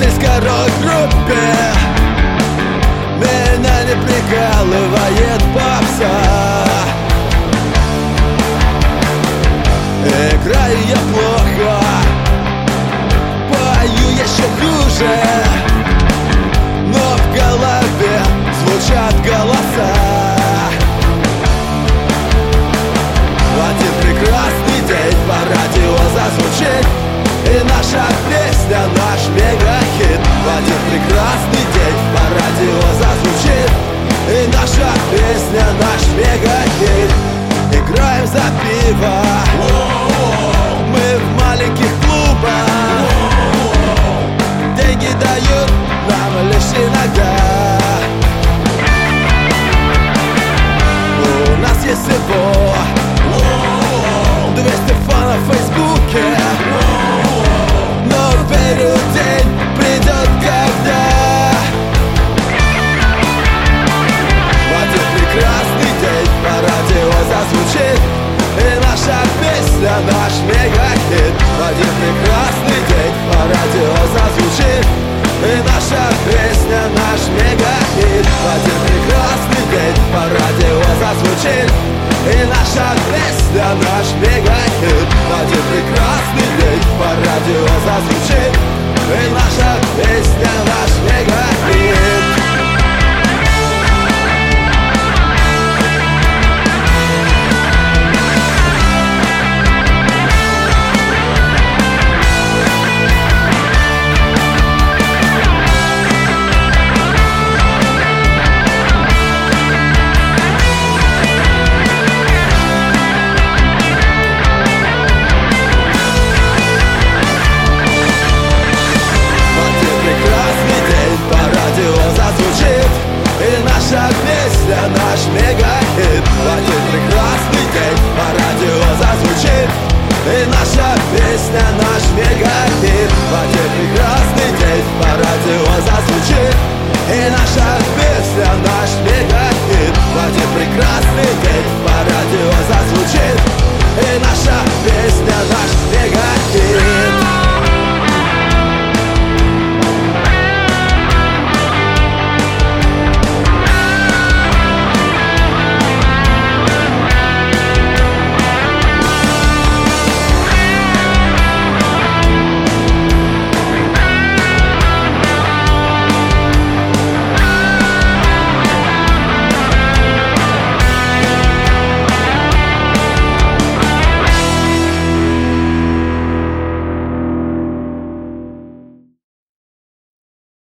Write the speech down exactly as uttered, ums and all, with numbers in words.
любительской рок-группе меня не прикалывает попса. Играю я плохо, пою еще хуже, но в голове звучат голоса. В один прекрасный день по радио зазвучит и наша песня, наш мегахит. В один прекрасный день по радио зазвучит и наша песня, наш мегахит. Играем за пиво